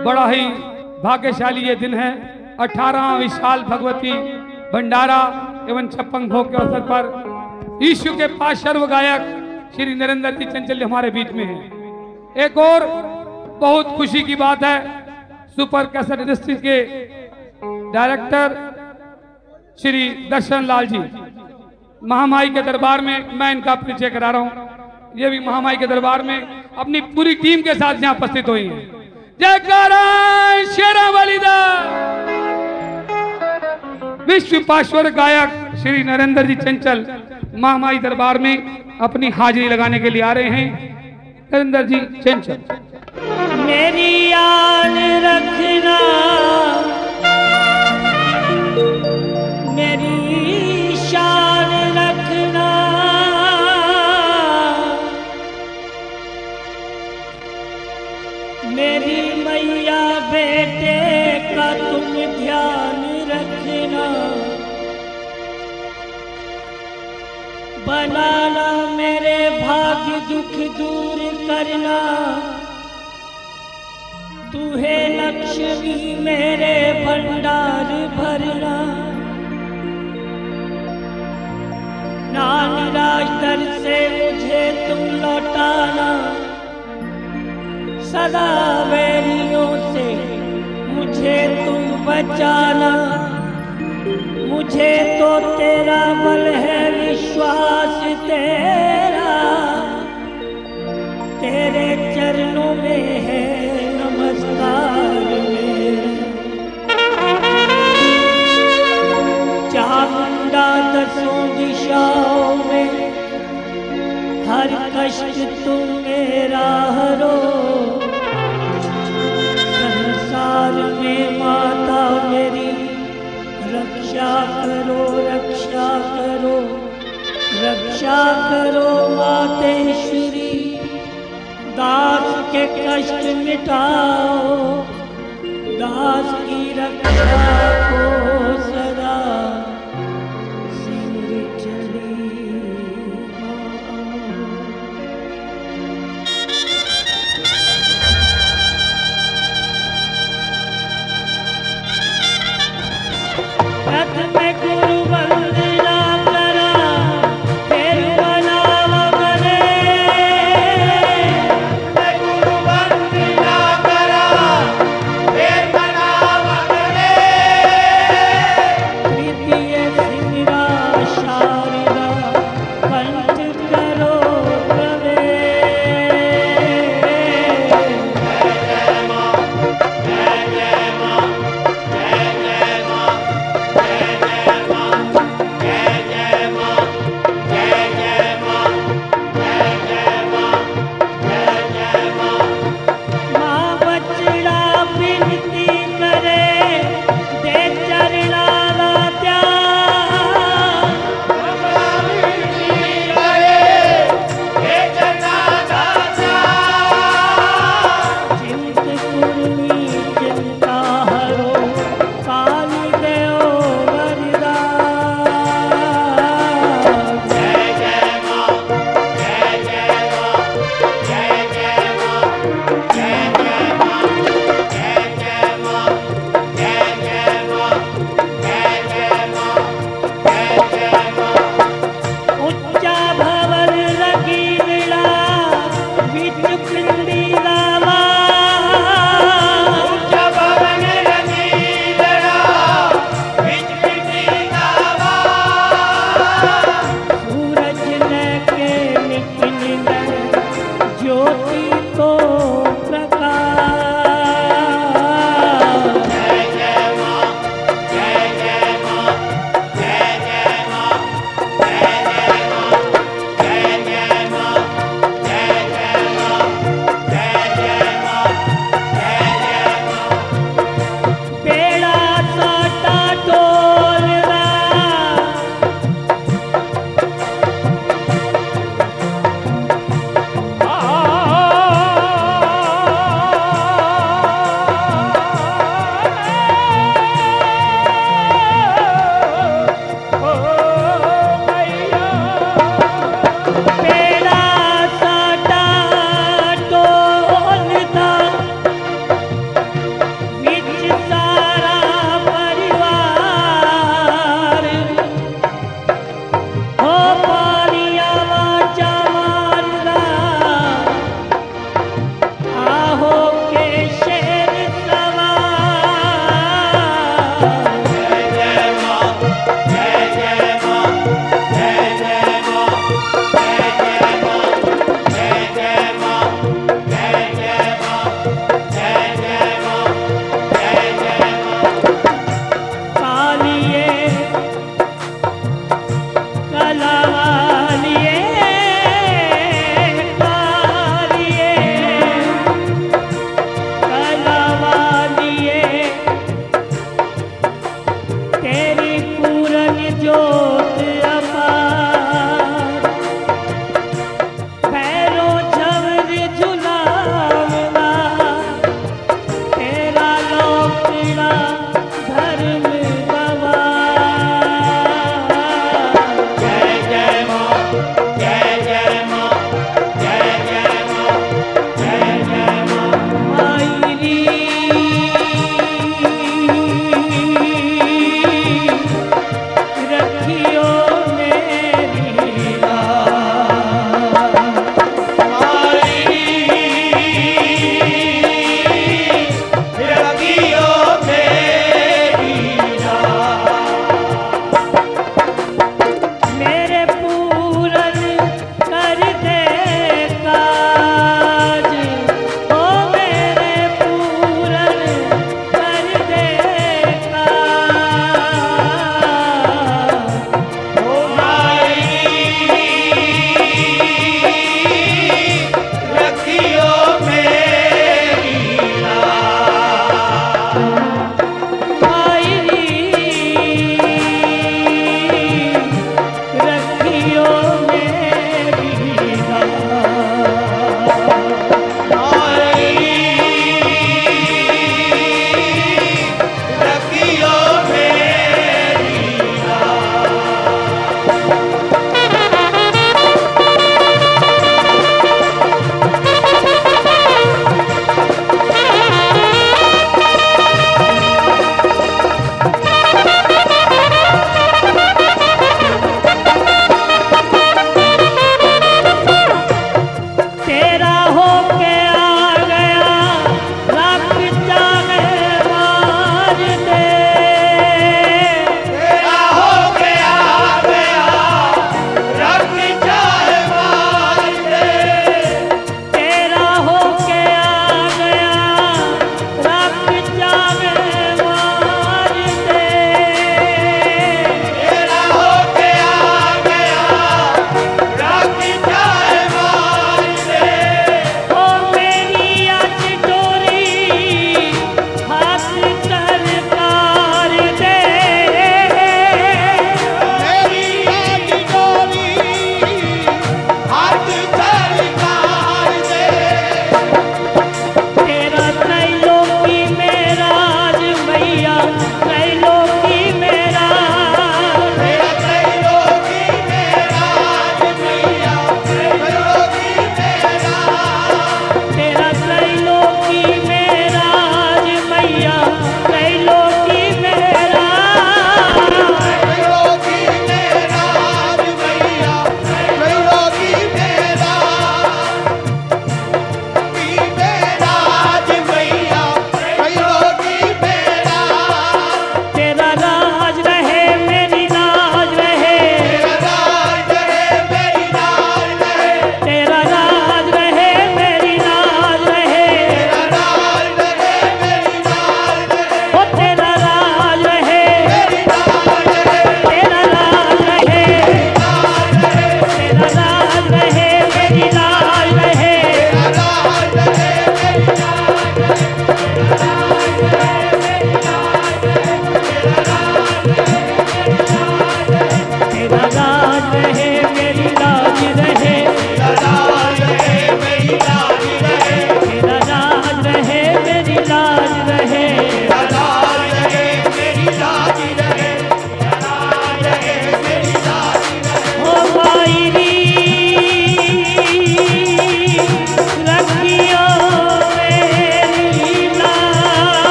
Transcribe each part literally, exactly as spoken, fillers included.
बड़ा ही भाग्यशाली ये दिन है। अठारह विशाल भगवती भंडारा एवं छप्पन भोग के अवसर पर ईशु के पास सर्व गायक श्री नरेंद्र जी चंचल हमारे बीच में हैं। एक और बहुत खुशी की बात है, सुपर कैसेट इंडस्ट्रीज के डायरेक्टर श्री दर्शन लाल जी महामाई के दरबार में, मैं इनका परिचय करा रहा हूं। ये भी महामाई के दरबार में अपनी पूरी टीम के साथ यहाँ उपस्थित हुई हैं। जयकारा शेरावाली दा। विश्व पाश्वर गायक श्री नरेंद्र जी चंचल महामाई दरबार में अपनी हाजिरी लगाने के लिए आ रहे हैं। नरेंद्र जी चंचल। मेरी याद रखना, मेरी शान रखना, मेरी मैया बेटे का तुम ध्यान रखना, बनाना मेरे भाग्य दुख दूर करना, तू है लक्ष्मी मेरे भंडार भरना, नानिराज दर से मुझे तुम लौटाना, सदा वैरियों से मुझे तुम बचाना, मुझे तो तेरा बल है विश्वास तेरा, तेरे चरणों में है नमस्कार मेरा। चामुंडा दसों दिशाओं में हर कष्ट तुम मेरा हरो, संसार में माता मेरी रक्षा करो, रक्षा करो, रक्षा करो मातेश्वरी, दास के कष्ट मिटाओ, दास की रक्षा को सदा सिर चली रथ में गुरु वंदना करा, फिर बनावा बने, गुरु वंदना करा, फिर बनावा बने, प्रीतिये सिमरा शारदा कंठ करो प्रवेश। जय जय मां, जय जय मां, जय जय मां, जय जय मां, जय जय मां, जय जय मां, जय जय मां, जय जय मां। मां बचड़ा विनती करे, दे चरणा दा त्याग, मां विनती करे, दे चरणा दा त्याग, चिंत पूर्णी चिंता हरो, काली देओ वरदान। जय जय मां, जय जय मां, जय जय मां, जय जय मां, जय जय मां, जय जय मां, जय जय मां, जय जय मां। उच्चा भवन लगी लीला, बिच पिंडी दावा, उच्चा भवन लगी लीला, बिच पिंडी दावा, सूरज लेके निकल ज्योति को प्रकाश। जय जय मां, जय जय मां, जय जय मां, जय जय मां, जय जय मां, जय जय मां, जय जय मां, जय जय मां। बेड़ा साटा डोल रहा,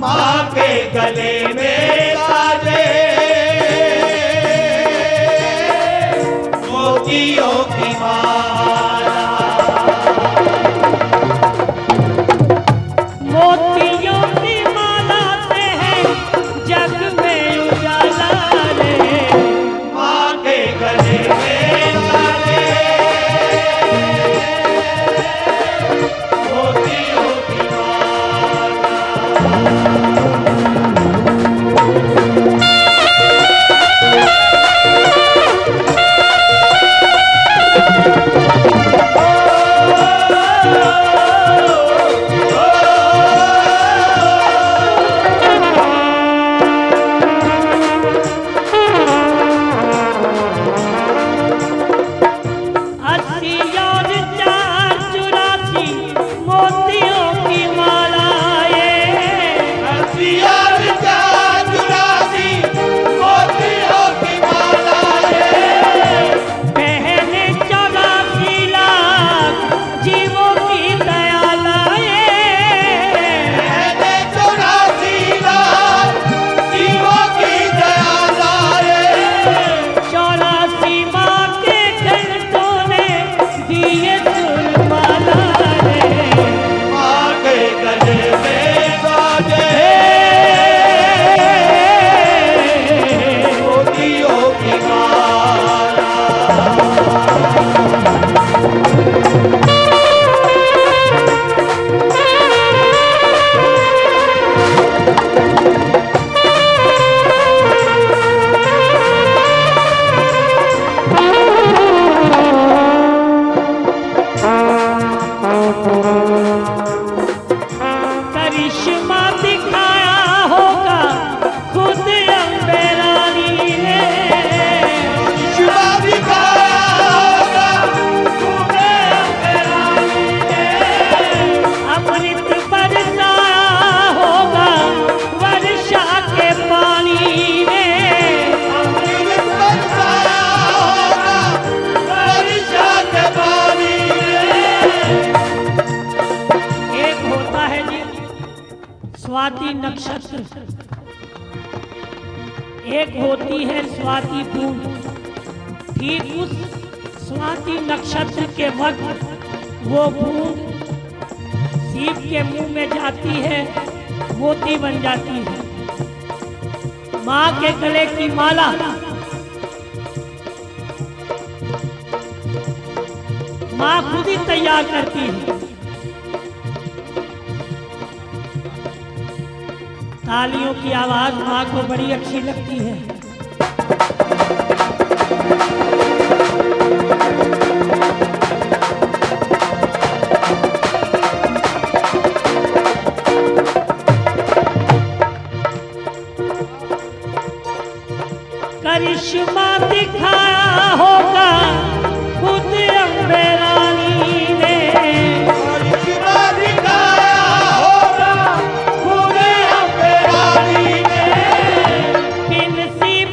माँ के गले में साजे मोतियों की माला, मोतियों की माला से है जग में उजाला रे। माँ के गले में साजे मोतियों की माला। अस्सी और चार चुरासी मोतियों की माला ये। अस्सी और चार चुरासी मोतियों की माला ये। पहले चौरासी लाख जीवों की दयाला ये। पहले चौरासी लाख जीवों की दयाला ये। चौरासी माँ के घंटों ने दिए सुरमाला रे। माँ के गले में साजे मोतियों की माला। करिश्मा दिखाया होगा खुद अम्बे रानी ने। शिवा दिखाया होगा तुम्हें अम्बे रानी ने। अमृत बरसाया होगा वर्षा के पानी ने। अमृत बरसाया होगा वर्षा के पानी में। एक होता है जी स्वाति नक्षत्र, एक होती है स्वाति बूंद। ठीक उस स्वाति नक्षत्र के वक्त वो बूंद सीप के मुंह में जाती है, मोती बन जाती है। माँ के गले की माला माँ खुद ही तैयार करती है। तालियों की आवाज माँ को बड़ी अच्छी लगती है। करिश्मा दिखाया होगा खुद अम्बे रानी ने। करिश्मा दिखाया होगा तुम्हें अम्बे रानी ने। किन सी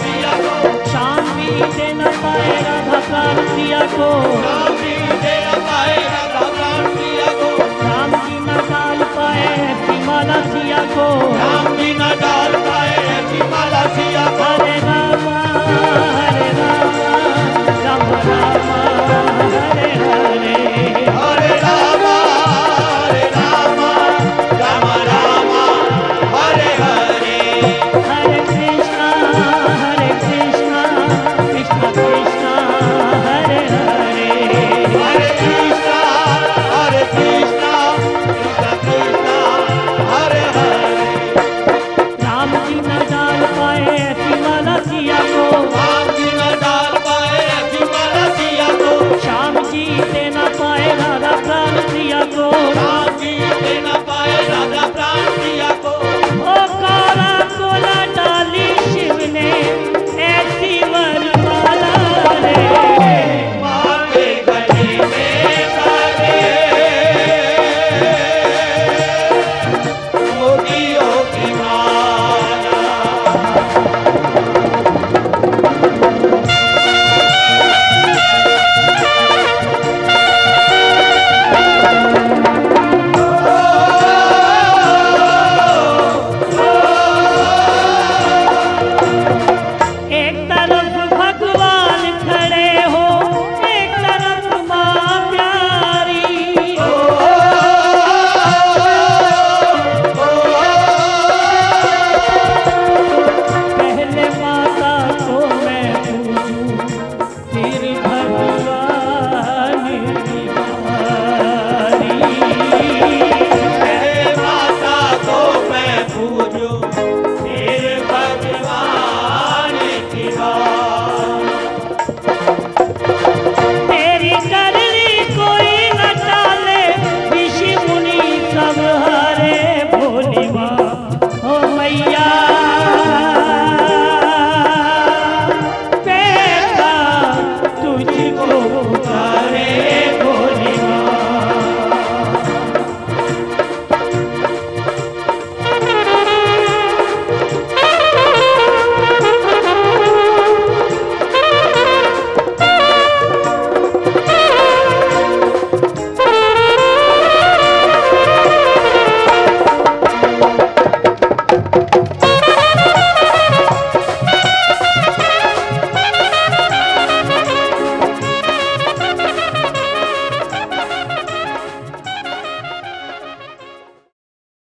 प्रिया को, शाम भी दे न पाए राधा प्राण प्रिया को, राम भी दे न पाए राधा प्राण प्रिया को, राम जी न डाल पाए ऐसी माला सिया को, राम जी न डाल पाए ऐसी माला सिया को, हरे रामा